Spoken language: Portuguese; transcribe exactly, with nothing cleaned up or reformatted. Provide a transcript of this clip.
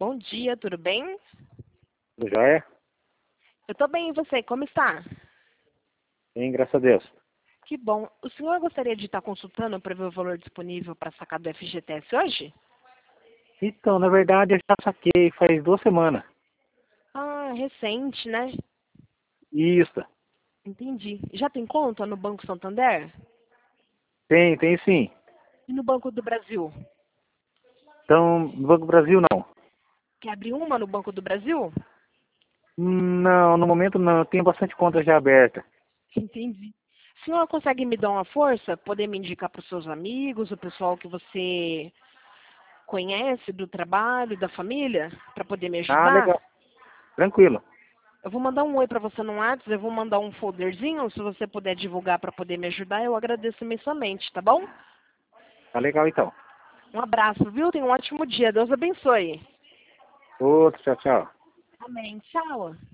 Bom dia, tudo bem? Tudo jóia? Eu tô bem, e você? Como está? Bem, graças a Deus. Que bom. O senhor gostaria de estar consultando para ver o valor disponível para sacar do F G T S hoje? Então, na verdade, eu já saquei faz duas semanas. Ah, recente, né? Isso. Entendi. Já tem conta no Banco Santander? Tem, tem sim. E no Banco do Brasil? Então, no Banco do Brasil, não. Quer abrir uma no Banco do Brasil? Não, no momento não. Eu tenho bastante conta já aberta. Entendi. O senhor consegue me dar uma força? Poder me indicar para os seus amigos, o pessoal que você conhece do trabalho, da família, para poder me Ah, ajudar? legal. Tranquilo. Eu vou mandar um oi para você no WhatsApp, eu vou mandar um folderzinho, se você puder divulgar para poder me ajudar, eu agradeço imensamente, tá bom? Tá legal, então. Um abraço, viu? Tenha um ótimo dia. Deus abençoe. Outro, tchau, tchau. Amém. Tchau.